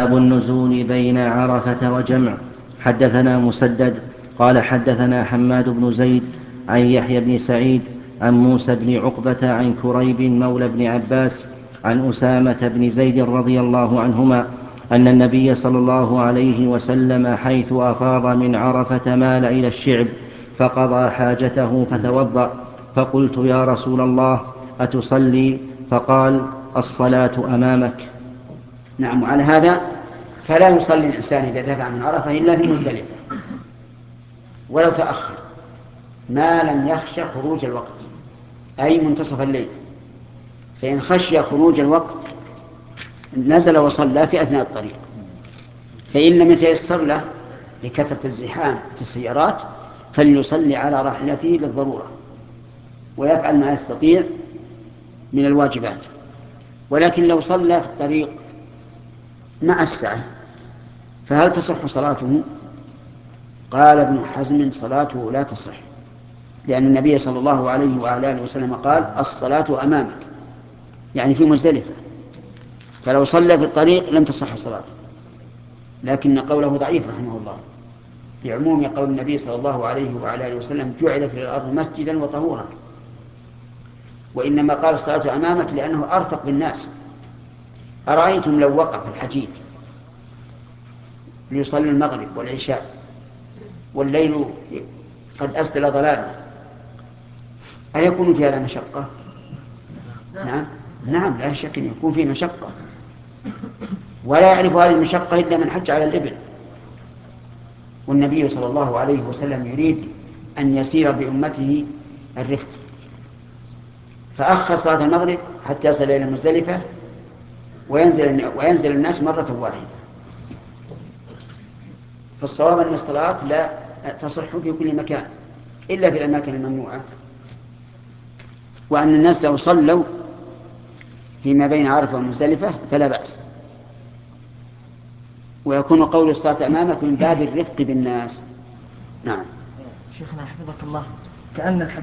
باب النزول بين عرفة وجمع. حدثنا مسدد قال حدثنا حماد بن زيد عن يحيى بن سعيد عن موسى بن عقبة عن كريب مولى بن عباس عن أسامة بن زيد رضي الله عنهما أن النبي صلى الله عليه وسلم حيث أفاض من عرفة مال إلى الشعب فقضى حاجته فتوضأ، فقلت يا رسول الله أتصلي؟ فقال الصلاة أمامك. نعم. وعلى هذا فلا يصلي الإنسان إذا دفع من عرفة إلا في مزدلفة ولو تأخر ما لم يخشى خروج الوقت، أي منتصف الليل. فإن خشي خروج الوقت نزل وصلى في أثناء الطريق، فإن لم يتيسر له لكثرة الزحام في السيارات فليصلي على راحلته للضرورة ويفعل ما يستطيع من الواجبات. ولكن لو صلى في الطريق مع السعي فهل تصح صلاته؟ قال ابن حزم صلاته لا تصح، لأن النبي صلى الله عليه وعلى آله وسلم قال الصلاة أمامك، يعني في مزدلفة، فلو صلى في الطريق لم تصح صلاته. لكن قوله ضعيف رحمه الله لعموم قول النبي صلى الله عليه وعلى آله وسلم جعلت للأرض مسجدا وطهورا، وإنما قال الصلاة أمامك لأنه أرفق بالناس. أرأيتم لو وقف الحجيج ليصلي المغرب والعشاء والليل قد أسدل ظلامه أيكون في هذا مشقة؟ نعم لا شك أن يكون فيه مشقة، ولا يعرف هذه المشقة إلا من حج على الإبل. والنبي صلى الله عليه وسلم يريد أن يسير بأمته الرفق، فأخر صلاة المغرب حتى يصل إلى مزدلفة وينزل الناس مرة واحدة. فالصواب أن الصلاة لا تصح في كل مكان إلا في الأماكن الممنوعة، وأن الناس لو صلوا فيما بين عرفة ومزدلفة فلا بأس. ويكون قول الصلاة أمامك من باب الرفق بالناس. نعم. شيخنا حفظك الله، كأن